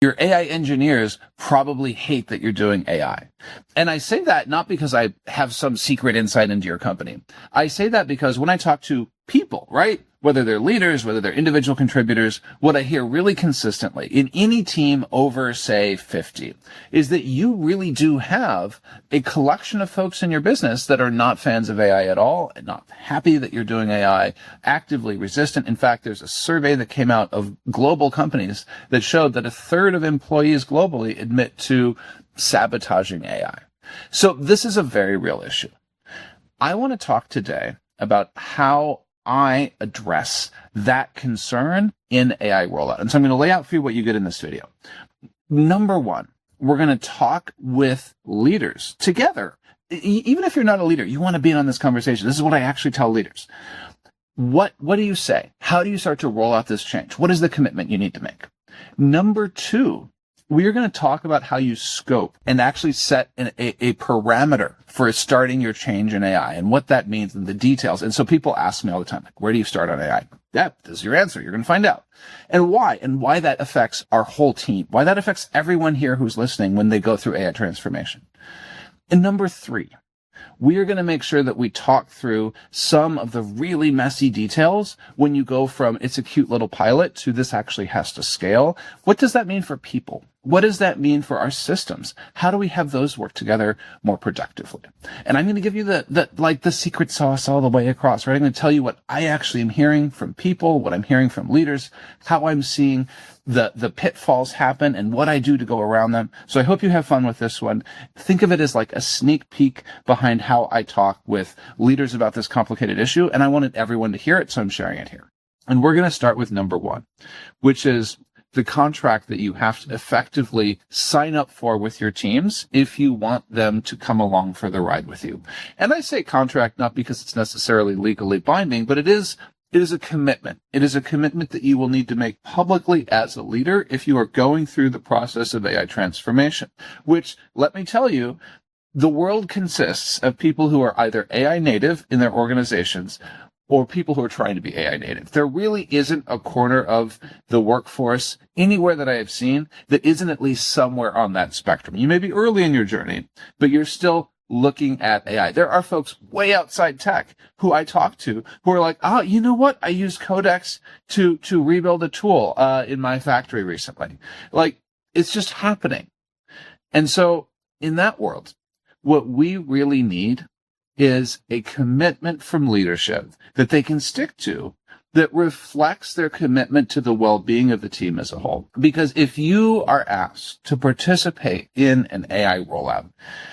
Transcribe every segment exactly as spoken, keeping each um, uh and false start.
Your A I engineers probably hate that you're doing A I. And I say that not because I have some secret insight into your company. I say that because when I talk to people, right, whether they're leaders, whether they're individual contributors, what I hear really consistently in any team over, say, fifty, is that you really do have a collection of folks in your business that are not fans of A I at all, and not happy that you're doing A I, actively resistant. In fact, there's a survey that came out of global companies that showed that a third of employees globally admit to sabotaging A I. So this is a very real issue. I want to talk today about how I address that concern in A I rollout. And so I'm going to lay out for you what you get in this video. Number one, we're going to talk with leaders together. E- even if you're not a leader, you want to be in on this conversation. This is what I actually tell leaders. What, what do you say? How do you start to roll out this change? What is the commitment you need to make? Number two, we are going to talk about how you scope and actually set an, a, a parameter for starting your change in A I and what that means and the details. And so people ask me all the time, like, where do you start on A I? Yeah, this is your answer. You're going to find out. And why? And why that affects our whole team. Why that affects everyone here who's listening when they go through A I transformation. And number three, we are going to make sure that we talk through some of the really messy details when you go from it's a cute little pilot to this actually has to scale. What does that mean for people? What does that mean for our systems? How do we have those work together more productively? And I'm going to give you the, the, like the secret sauce all the way across, right? I'm going to tell you what I actually am hearing from people, what I'm hearing from leaders, how I'm seeing the, the pitfalls happen and what I do to go around them. So I hope you have fun with this one. Think of it as like a sneak peek behind how I talk with leaders about this complicated issue. And I wanted everyone to hear it, so I'm sharing it here. And we're going to start with number one, which is the contract that you have to effectively sign up for with your teams if you want them to come along for the ride with you. And I say contract not because it's necessarily legally binding, but it is it is a commitment. It is a commitment that you will need to make publicly as a leader if you are going through the process of A I transformation, which, let me tell you, the world consists of people who are either A I native in their organizations or people who are trying to be A I native. There really isn't a corner of the workforce anywhere that I have seen that isn't at least somewhere on that spectrum. You may be early in your journey, but you're still looking at A I. There are folks way outside tech who I talk to who are like, oh, you know what? I used Codex to, to rebuild a tool, uh, in my factory recently. Like, it's just happening. And so in that world, what we really need is a commitment from leadership that they can stick to that reflects their commitment to the well-being of the team as a whole. Because if you are asked to participate in an A I rollout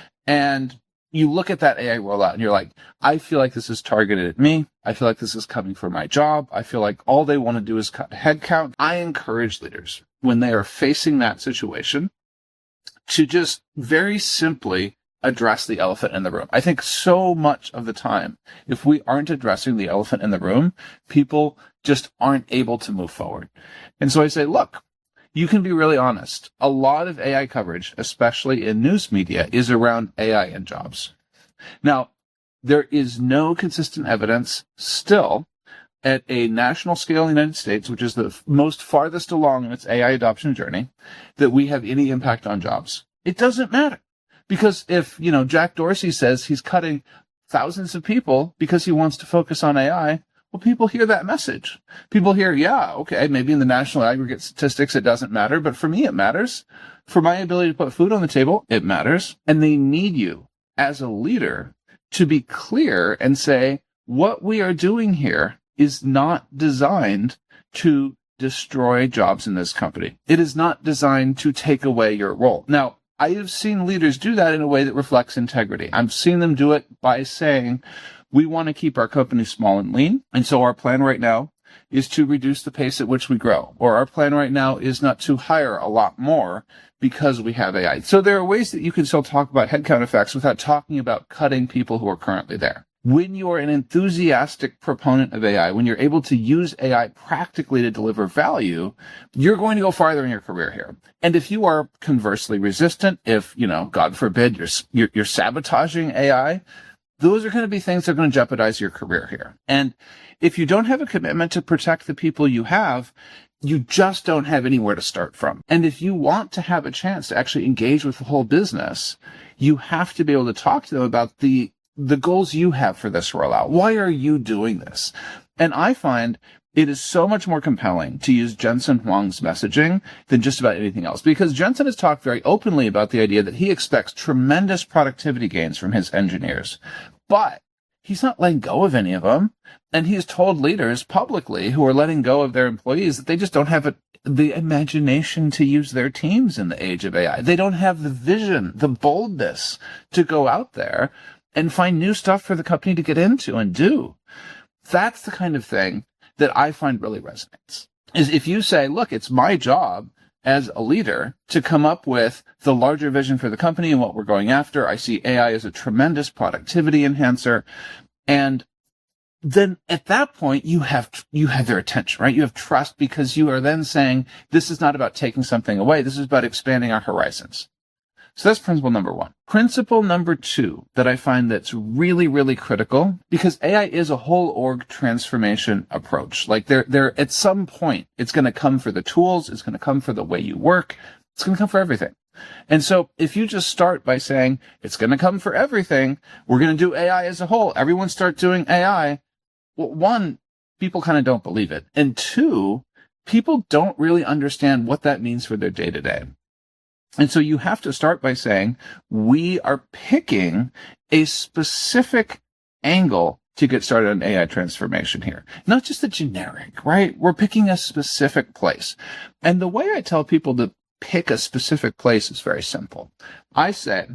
and you look at that A I rollout and you're like, I feel like this is targeted at me. I feel like this is coming for my job. I feel like all they want to do is cut headcount. I encourage leaders when they are facing that situation to just very simply address the elephant in the room. I think so much of the time, if we aren't addressing the elephant in the room, people just aren't able to move forward. And so I say, look, you can be really honest. A lot of A I coverage, especially in news media, is around A I and jobs. Now, there is no consistent evidence still at a national scale in the United States, which is the most farthest along in its A I adoption journey, that we have any impact on jobs. It doesn't matter. Because if, you know, Jack Dorsey says he's cutting thousands of people because he wants to focus on A I, well, people hear that message. People hear, yeah, okay, maybe in the national aggregate statistics it doesn't matter, but for me it matters. For my ability to put food on the table, it matters. And they need you as a leader to be clear and say, what we are doing here is not designed to destroy jobs in this company. It is not designed to take away your role. Now, I have seen leaders do that in a way that reflects integrity. I've seen them do it by saying, we want to keep our company small and lean. And so our plan right now is to reduce the pace at which we grow. Or our plan right now is not to hire a lot more because we have A I. So there are ways that you can still talk about headcount effects without talking about cutting people who are currently there. When you are an enthusiastic proponent of A I, when you're able to use A I practically to deliver value, you're going to go farther in your career here. And if you are conversely resistant, if, you know, God forbid, you're, you're, you're sabotaging A I, those are going to be things that are going to jeopardize your career here. And if you don't have a commitment to protect the people you have, you just don't have anywhere to start from. And if you want to have a chance to actually engage with the whole business, you have to be able to talk to them about the, the goals you have for this rollout. Why are you doing this? And I find it is so much more compelling to use Jensen Huang's messaging than just about anything else, because Jensen has talked very openly about the idea that he expects tremendous productivity gains from his engineers, but he's not letting go of any of them. And he's told leaders publicly who are letting go of their employees that they just don't have a, the imagination to use their teams in the age of A I. They don't have the vision, the boldness to go out there and find new stuff for the company to get into and do. That's the kind of thing that I find really resonates. Is if you say, look, it's my job as a leader to come up with the larger vision for the company and what we're going after. I see A I as a tremendous productivity enhancer. And then at that point, you have, you have their attention, right? You have trust, because you are then saying, this is not about taking something away. This is about expanding our horizons. So that's principle number one. Principle number two that I find that's really, really critical, because A I is a whole org transformation approach. Like there, there, at some point, it's going to come for the tools. It's going to come for the way you work. It's going to come for everything. And so if you just start by saying it's going to come for everything, we're going to do A I as a whole. Everyone start doing A I. Well, one, people kind of don't believe it. And two, people don't really understand what that means for their day to day. And so you have to start by saying, we are picking a specific angle to get started on A I transformation here. Not just a generic, right? We're picking a specific place. And the way I tell people to pick a specific place is very simple. I say,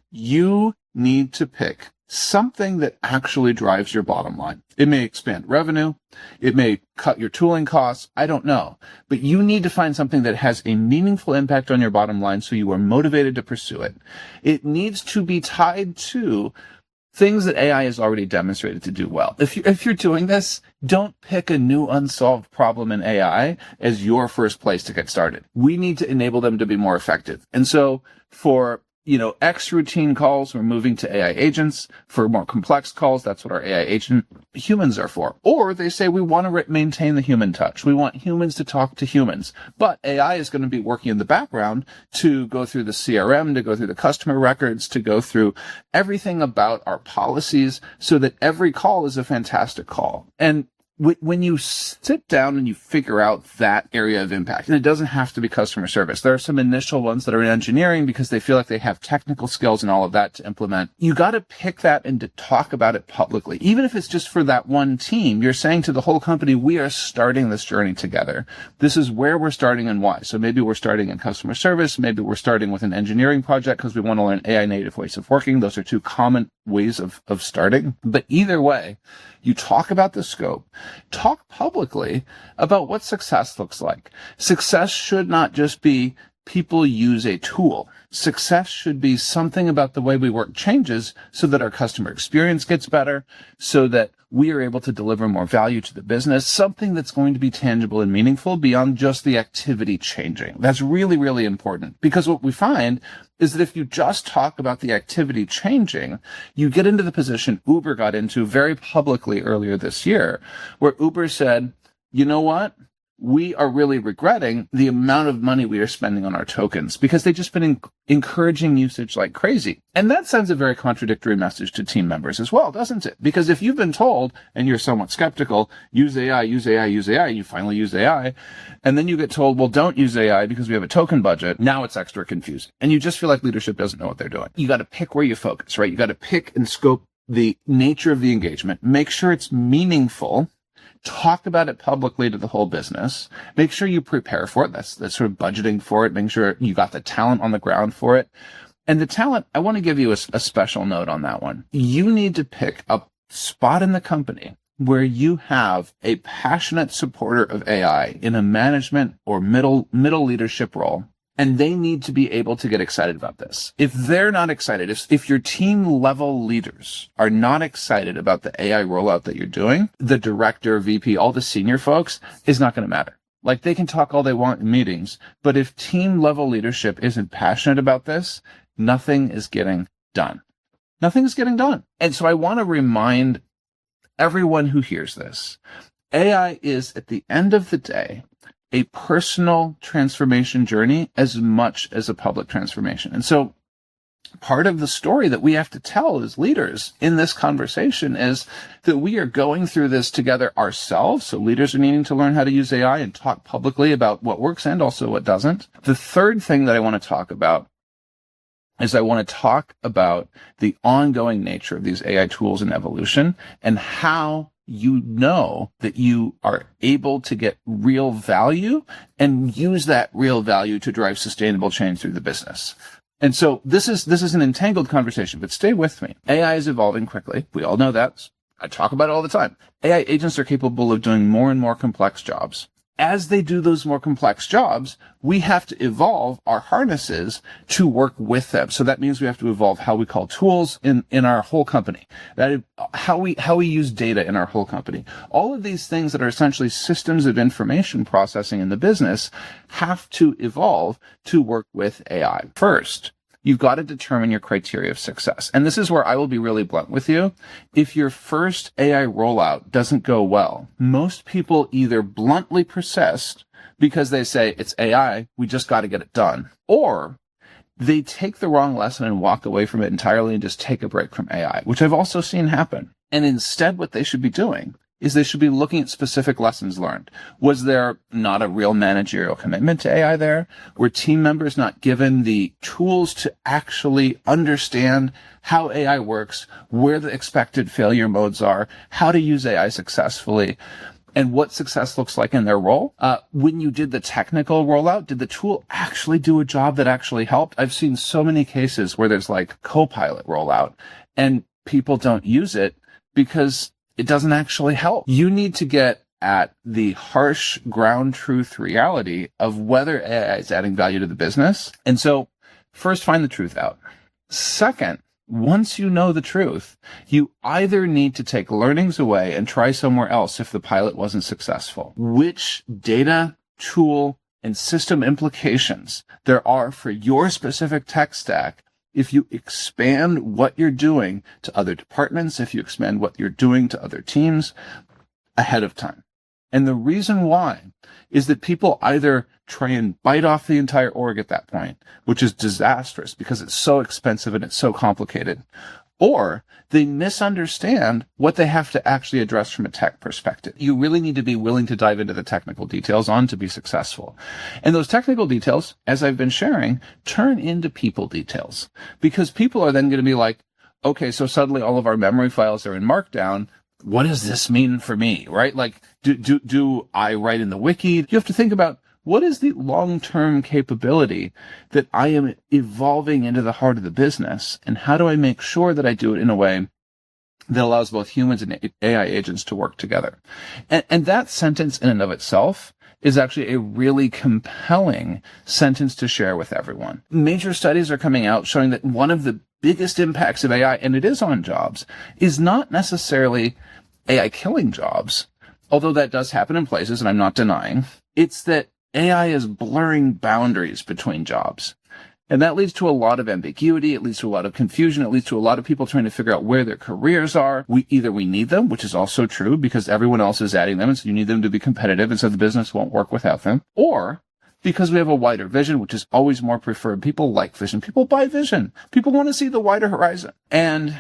you need to pick something that actually drives your bottom line. It may expand revenue. It may cut your tooling costs. I don't know. But you need to find something that has a meaningful impact on your bottom line so you are motivated to pursue it. It needs to be tied to things that A I has already demonstrated to do well. If, you, if you're doing this, don't pick a new unsolved problem in A I as your first place to get started. We need to enable them to be more effective. And so for you know, X routine calls, we're moving to A I agents. For more complex calls, that's what our A I agent humans are for. Or they say we want to re- maintain the human touch. We want humans to talk to humans. But A I is going to be working in the background to go through the C R M, to go through the customer records, to go through everything about our policies so that every call is a fantastic call. And when you sit down and you figure out that area of impact, and it doesn't have to be customer service. There are some initial ones that are in engineering because they feel like they have technical skills and all of that to implement. You got to pick that and to talk about it publicly. Even if it's just for that one team, you're saying to the whole company, we are starting this journey together. This is where we're starting and why. So maybe we're starting in customer service. Maybe we're starting with an engineering project because we want to learn A I native ways of working. Those are two common ways of, of starting. But either way, you talk about the scope, talk publicly about what success looks like. Success should not just be people use a tool. Success should be something about the way we work changes so that our customer experience gets better, so that we are able to deliver more value to the business, something that's going to be tangible and meaningful beyond just the activity changing. That's really, really important, because what we find is that if you just talk about the activity changing, you get into the position Uber got into very publicly earlier this year, where Uber said, you know what? We are really regretting the amount of money we are spending on our tokens because they've just been in- encouraging usage like crazy. And that sends a very contradictory message to team members as well, doesn't it? Because if you've been told, and you're somewhat skeptical, use A I, use A I, use A I, you finally use A I, and then you get told, well, don't use A I because we have a token budget. Now it's extra confusing. And you just feel like leadership doesn't know what they're doing. You got to pick where you focus, right? You got to pick and scope the nature of the engagement, make sure it's meaningful. Talk about it publicly to the whole business. Make sure you prepare for it. That's, that's sort of budgeting for it. Making sure you got the talent on the ground for it. And the talent, I want to give you a, a special note on that one. You need to pick a spot in the company where you have a passionate supporter of A I in a management or middle, middle leadership role. And they need to be able to get excited about this. If they're not excited, if, if your team level leaders are not excited about the A I rollout that you're doing, the director, V P, all the senior folks is not going to matter. Like, they can talk all they want in meetings, but if team level leadership isn't passionate about this, nothing is getting done. Nothing is getting done. And so I want to remind everyone who hears this, A I is, at the end of the day, a personal transformation journey as much as a public transformation. And so part of the story that we have to tell as leaders in this conversation is that we are going through this together ourselves. So leaders are needing to learn how to use A I and talk publicly about what works and also what doesn't. The third thing that I want to talk about is I want to talk about the ongoing nature of these A I tools and evolution and how you know that you are able to get real value and use that real value to drive sustainable change through the business. And so this is, this is an entangled conversation, but stay with me. A I is evolving quickly. We all know that. I talk about it all the time. A I agents are capable of doing more and more complex jobs. As they do those more complex jobs, we have to evolve our harnesses to work with them. So that means we have to evolve how we call tools in, in our whole company, that how we, how we use data in our whole company. All of these things that are essentially systems of information processing in the business have to evolve to work with A I. First, you've got to determine your criteria of success. And this is where I will be really blunt with you. If your first A I rollout doesn't go well, most people either bluntly persist because they say it's A I, we just got to get it done, or they take the wrong lesson and walk away from it entirely and just take a break from A I, which I've also seen happen. And instead, what they should be doing is they should be looking at specific lessons learned. Was there not a real managerial commitment to A I there? Were team members not given the tools to actually understand how A I works, where the expected failure modes are, how to use A I successfully, and what success looks like in their role? Uh, when you did the technical rollout, did the tool actually do a job that actually helped? I've seen so many cases where there's like Copilot rollout and people don't use it because it doesn't actually help. You need to get at the harsh ground truth reality of whether A I is adding value to the business. And so first, find the truth out. Second, once you know the truth, you either need to take learnings away and try somewhere else if the pilot wasn't successful. Which data, tool, and system implications there are for your specific tech stack if you expand what you're doing to other departments, if you expand what you're doing to other teams ahead of time. And the reason why is that people either try and bite off the entire org at that point, which is disastrous because it's so expensive and it's so complicated, or they misunderstand what they have to actually address from a tech perspective. You really need to be willing to dive into the technical details on to be successful. And those technical details, as I've been sharing, turn into people details, because people are then going to be like, okay, so suddenly all of our memory files are in Markdown. What does this mean for me, right? Like, do, do, do I write in the wiki? You have to think about, what is the long-term capability that I am evolving into the heart of the business? And how do I make sure that I do it in a way that allows both humans and A I agents to work together? And, and that sentence in and of itself is actually a really compelling sentence to share with everyone. Major studies are coming out showing that one of the biggest impacts of A I, and it is on jobs, is not necessarily A I killing jobs, although that does happen in places, and I'm not denying. It's that A I is blurring boundaries between jobs. And that leads to a lot of ambiguity. It leads to a lot of confusion. It leads to a lot of people trying to figure out where their careers are. We either we need them, which is also true because everyone else is adding them, and so you need them to be competitive, and so the business won't work without them. Or because we have a wider vision, which is always more preferred. People like vision. People buy vision. People want to see the wider horizon. And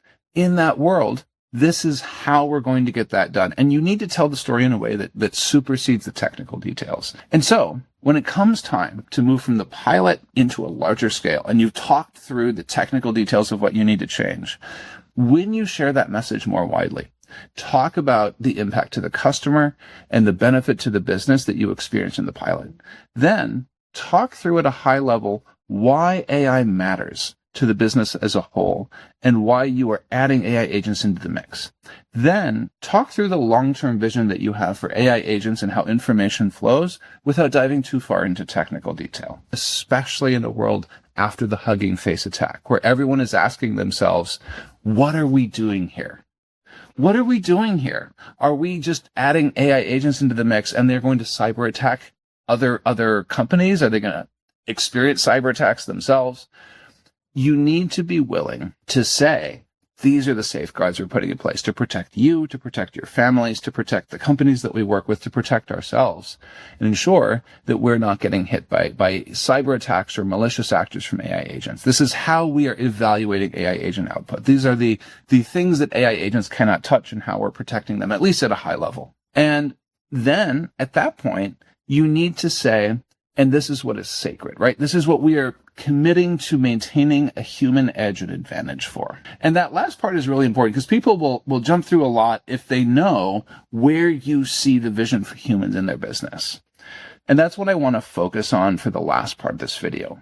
in that world, this is how we're going to get that done. And you need to tell the story in a way that, that supersedes the technical details. And so when it comes time to move from the pilot into a larger scale, and you've talked through the technical details of what you need to change, when you share that message more widely, talk about the impact to the customer and the benefit to the business that you experience in the pilot. Then talk through at a high level why A I matters to the business as a whole and why you are adding A I agents into the mix. Then talk through the long-term vision that you have for A I agents and how information flows without diving too far into technical detail, especially in a world after the Hugging Face attack, where everyone is asking themselves, what are we doing here? What are we doing here? Are we just adding A I agents into the mix and they're going to cyber attack other, other companies? Are they going to experience cyber attacks themselves? You need to be willing to say, these are the safeguards we're putting in place to protect you, to protect your families, to protect the companies that we work with, to protect ourselves, and ensure that we're not getting hit by, by cyber attacks or malicious actors from A I agents. This is how we are evaluating A I agent output. These are the, the things that A I agents cannot touch and how we're protecting them, at least at a high level. And then at that point, you need to say, and this is what is sacred, right? This is what we are committing to maintaining a human edge and advantage for. And that last part is really important because people will, will jump through a lot if they know where you see the vision for humans in their business. And that's what I want to focus on for the last part of this video.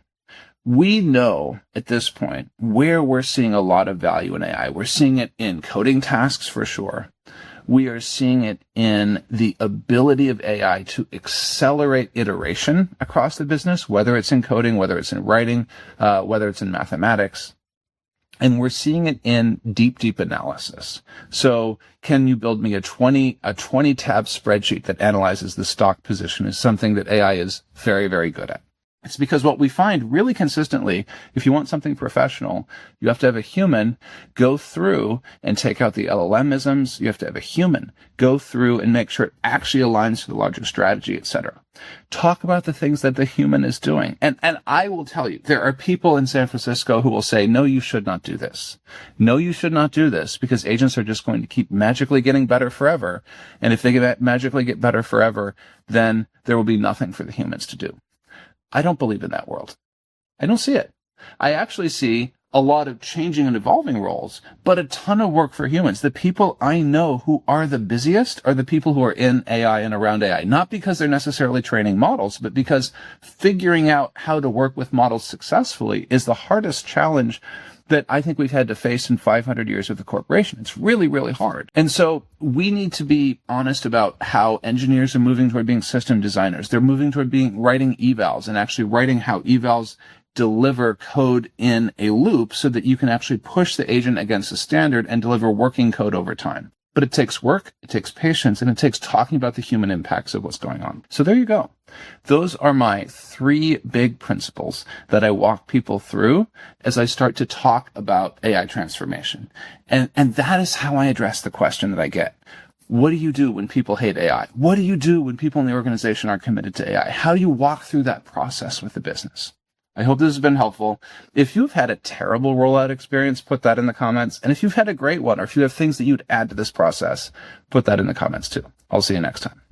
We know at this point where we're seeing a lot of value in A I. We're seeing it in coding tasks for sure. We are seeing it in the ability of A I to accelerate iteration across the business, whether it's in coding, whether it's in writing, uh, whether it's in mathematics. And we're seeing it in deep, deep analysis. So can you build me a twenty, a twenty tab spreadsheet that analyzes the stock position is something that A I is very, very good at. It's because what we find really consistently, if you want something professional, you have to have a human go through and take out the L L M-isms. You have to have a human go through and make sure it actually aligns to the larger strategy, et cetera. Talk about the things that the human is doing. And, and I will tell you, there are people in San Francisco who will say, no, you should not do this. No, you should not do this because agents are just going to keep magically getting better forever. And if they get magically get better forever, then there will be nothing for the humans to do. I don't believe in that world. I don't see it. I actually see a lot of changing and evolving roles, but a ton of work for humans. The people I know who are the busiest are the people who are in A I and around A I, not because they're necessarily training models, but because figuring out how to work with models successfully is the hardest challenge that I think we've had to face in five hundred years of the corporation. It's really, really hard. And so we need to be honest about how engineers are moving toward being system designers. They're moving toward being writing evals and actually writing how evals deliver code in a loop so that you can actually push the agent against a standard and deliver working code over time. But it takes work, it takes patience, and it takes talking about the human impacts of what's going on. So there you go. Those are my three big principles that I walk people through as I start to talk about A I transformation. And, and that is how I address the question that I get. What do you do when people hate A I? What do you do when people in the organization are committed to A I? How do you walk through that process with the business? I hope this has been helpful. If you've had a terrible rollout experience, put that in the comments. And if you've had a great one, or if you have things that you'd add to this process, put that in the comments too. I'll see you next time.